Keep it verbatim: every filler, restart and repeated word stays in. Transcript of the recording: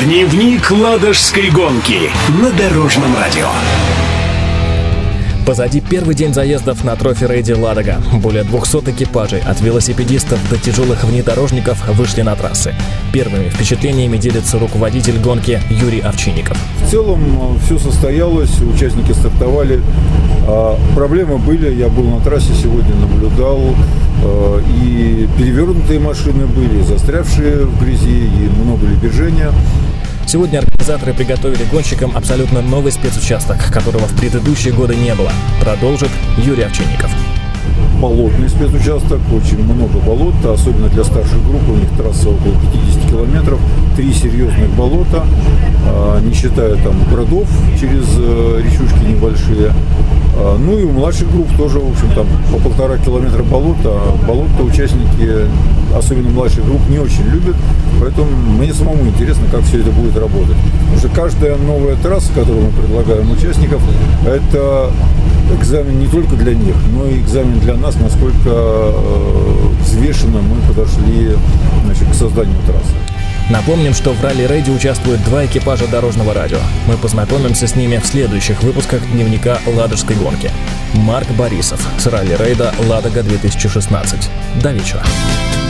Дневник Ладожской гонки на Дорожном радио. Позади первый день заездов на трофи-рейде «Ладога». Более двухсот экипажей, от велосипедистов до тяжелых внедорожников, вышли на трассы. Первыми впечатлениями делится руководитель гонки Юрий Овчинников. В целом все состоялось, участники стартовали. Проблемы были, я был на трассе сегодня, наблюдал. И перевернутые машины были, и застрявшие в грязи, и много ли движения. Сегодня организаторы приготовили гонщикам абсолютно новый спецучасток, которого в предыдущие годы не было. Продолжит Юрий Овчинников. Болотный спецучасток, очень много болот, особенно для старших групп, у них трасса около пятьдесят километров, три серьезных болота, не считая там городов через речушки небольшие. Ну и у младших групп тоже, в общем, там по полтора километра болота. Болото участники, особенно младших групп, не очень любят, поэтому мне самому интересно, как все это будет работать. Потому что каждая новая трасса, которую мы предлагаем участникам, это экзамен не только для них, но и экзамен для нас, насколько взвешенно мы подошли, значит, к созданию трассы. Напомним, что в ралли-рейде участвуют два экипажа Дорожного радио. Мы познакомимся с ними в следующих выпусках дневника Ладожской гонки. Марк Борисов с ралли-рейда «Ладога-две тысячи шестнадцать». До вечера.